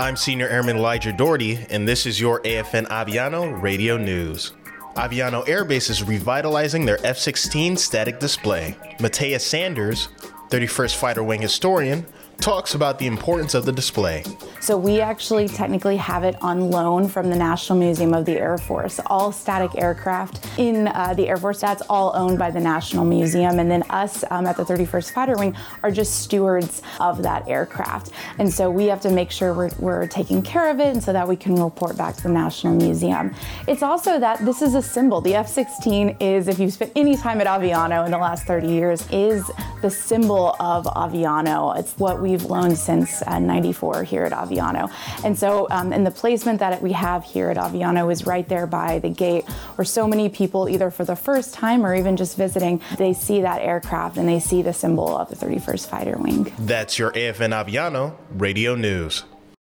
I'm Senior Airman Elijah Doherty, and this is your AFN Aviano Radio News. Aviano Air Base is revitalizing their F-16 static display. Matthias Sanders, 31st Fighter Wing historian, talks about the importance of the display. So we actually technically have it on loan from the National Museum of the Air Force. All static aircraft in the Air Force, that's all owned by the National Museum. And then us at the 31st Fighter Wing are just stewards of that aircraft. And so we have to make sure we're taking care of it and so that we can report back to the National Museum. It's also that this is a symbol. The F-16 is, if you've spent any time at Aviano in the last 30 years, is the symbol of Aviano. It's what we've loaned since 94 here at Aviano. And so, and the placement that we have here at Aviano is right there by the gate where so many people, either for the first time or even just visiting, they see that aircraft and they see the symbol of the 31st Fighter Wing. That's your AFN Aviano Radio News.